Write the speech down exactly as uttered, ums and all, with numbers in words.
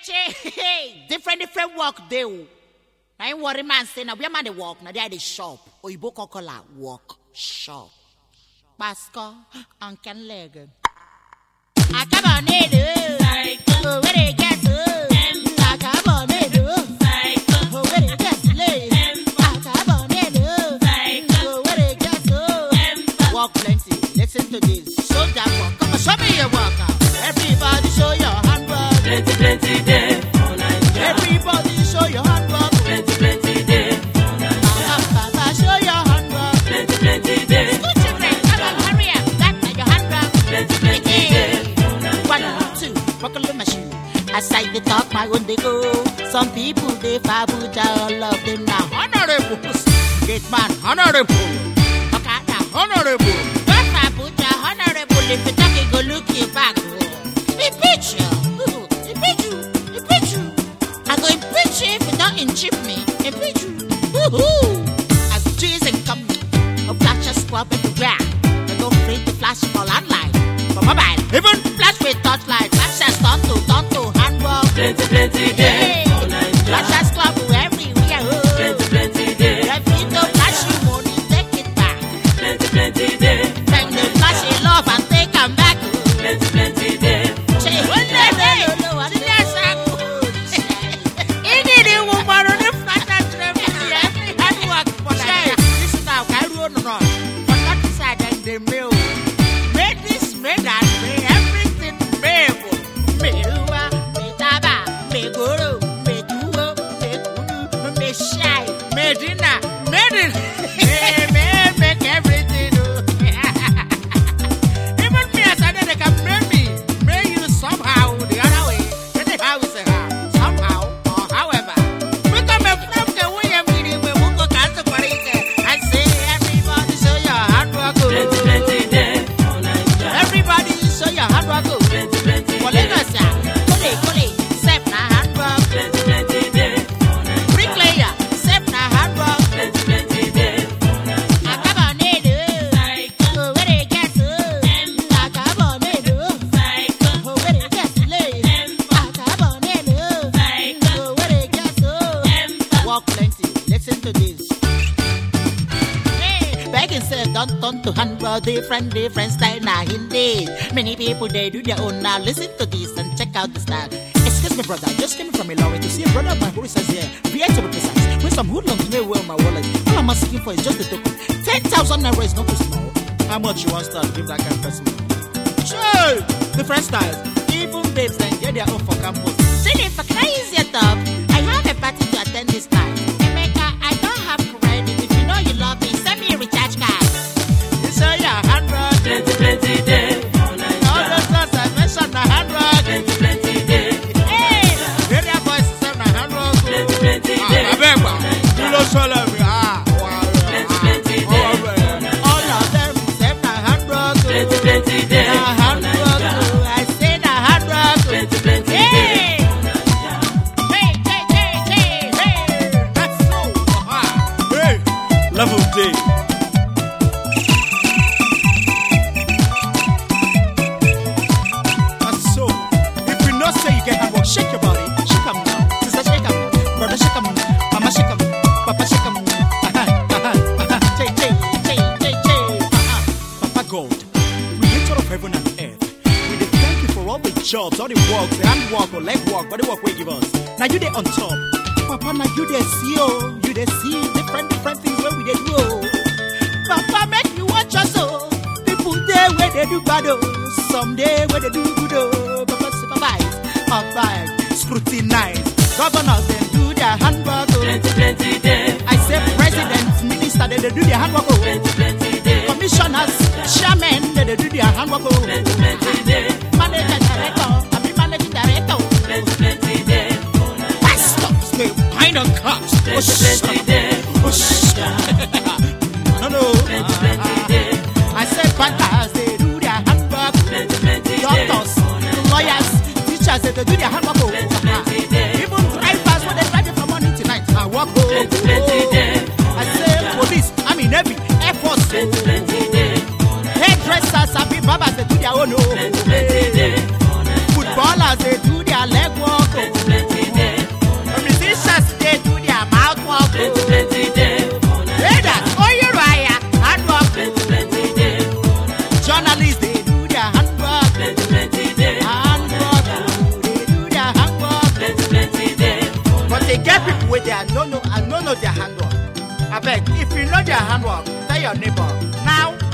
che, different different work they. I ain't worry man say now we man they work now they are the shop or you book kokola work shop. Basco and can leg. I come on it. Where they get to? I come on it. Where they get to? I come on it. Where they get to? Walk plenty. Listen to this. Show that work. Come on, show me your work out. Everybody show your handwork. Plenty, plenty day. Everybody show your handwork. Plenty, plenty day. Papa, show your handwork. Plenty, plenty day. School children, come on, hurry up. That's your handwork. Plenty, plenty day. One, two, buckle my shoe. Aside the talk, my own they go. Some people they fabuja, all of them now. Honorable, great man, honorable. Okay, now honorable. Don't fabuja, honorable. If you talk, you go look you back. Impeach you, impeach you, impeach you. I go impeach you if you don't impeach me. Impeach you. As Jesus come, a flash a squab everywhere. They go free to flash for landline, for mobile, even flash with touchlight. Flash a stunt to, stunt to, handwork. Plenty, plenty day. Flash a squab everywhere. Plenty, plenty day. If you don't flash you money, take it back. Plenty, plenty day. Then they flash in love and take them back. Plenty, plenty day. Different, different style now indeed. Many people they do their own now. Listen to this and check out the style. Excuse me, brother, I just came from Illinois to see a brother of mine who says here. V A to be precise. When some hoodlums may wear my wallet, all I'm asking for is just a token. Ten thousand naira is not too small. How much you want to start? Give that kind of person. Sure, different styles. Even babes then get their own for campus. See if I can ease it up. I have a party to attend this time. Emeka, I don't have credit. If you know you love me, send me a recharge card. Plenty, plenty day. All those girls I mentioned the handwork. Plenty, plenty day. Hey, area boys say the handwork. Plenty, plenty day. Ah, Abemba, you don't show them. Ah, plenty, plenty day. All of them say the handwork. Plenty, plenty day. The handwork. I say the handwork. Plenty, plenty day. Hey, hey, hey, hey, hey. That's so. Hey, level day. Shake your body, shake 'em now. Sister shake 'em, brother shake 'em, mama shake 'em, papa shake 'em. Uh-huh, uh-huh, uh-huh. Jay, Jay, Jay, Jay, Jay. Uh-huh. Papa God, creator of heaven and earth, we dey thank you for all the jobs, all the work, the hand work or leg work, body work we give us. Now you dey on top. Papa, now you dey see oh, you dey see different different things where we dey do oh. Papa make you watch us oh. People dey where they do bad oh, someday where they do good oh. Papa supervise. Outside, scrutinize. Governors then do their handwork. Oh. Plenty, plenty day. I say presidents, ministers, they, they do their handwork. Oh. Plenty, plenty day. Commissioners, chairmen, they, they do their handwork. Oh. Plenty, plenty day. Managing director, I be managing director. Plenty, plenty day. Pastors, they bind on cups. Plenty, plenty day. No, no. Plenty, plenty day. I say bankers, they do their handwork. Plenty, plenty day. Doctors, lawyers, teachers, they, they do their handwork. Oh. Even drivers, when they drive from morning to night, I walk. Oh. Plenty, plenty day. I say police, I mean Navy, Air Force. Plenty, plenty day. Hairdressers, I be barbers, they do their own. Oh. Plenty, plenty day. Footballers, they do their leg walk. Oh. know their handwork. I beg, if you know their handwork, tell your neighbor. Now,